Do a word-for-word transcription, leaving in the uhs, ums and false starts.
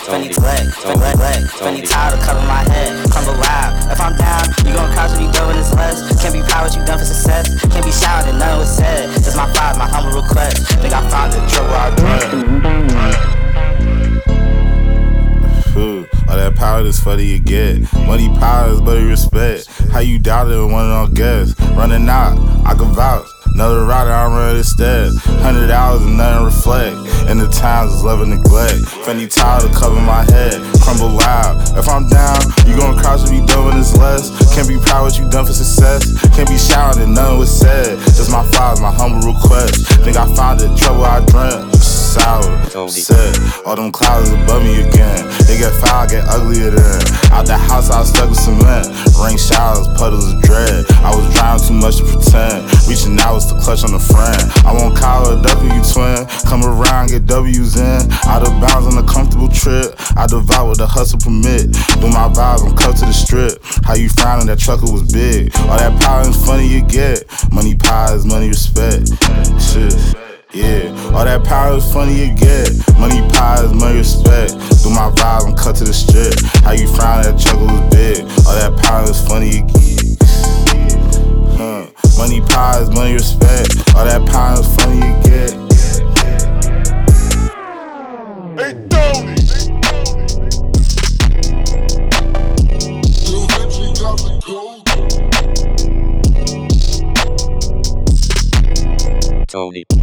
Spending wet, wet, wet, spending tired to cover my head. Crumble loud. If I'm down, you gon' crouch when you done with this less. Can't be proud what you done for success. Can't be shouted, nothing was said. It's my five, my humble request. Think I found the trouble I dread. All that power is funny you get. Money, power is better respect. How you doubted and one don't guess. Running out, I can vouch. Another rider, I'm running instead. Hundred hours and nothing reflect. And the times is love and neglect. Fanny towel to cover my head. Crumble loud. If I'm down, you gon' crouch if you done when it's less. Can't be proud what you done for success. Can't be shouted and nothing was said. It's my father, my humble request. Think I found the trouble I dreamt. Sour, said, all them clouds above me again. They get foul, get uglier then. Out the house, I was stuck with cement. Rain showers, puddles of dread. I was drowning too much to pretend. Reaching out was the clutch on a friend. I won't call a W twin. Come around, get W's in. Out of bounds on a comfortable trip. I devour what the hustle permit. Do my vibes, I'm cut to the strip. How you frowning, that trucker was big. All that power and funny you get. Money, power is money, respect. Shit. Yeah, all that power is funny you get. Money, power is money, respect. Do my vibe, I'm cut to the strip. How you frown, that chuckle was big. All that power is funny you get. Huh. Money, power is money, respect. All that power is funny you get. Hey, Tony! Tony.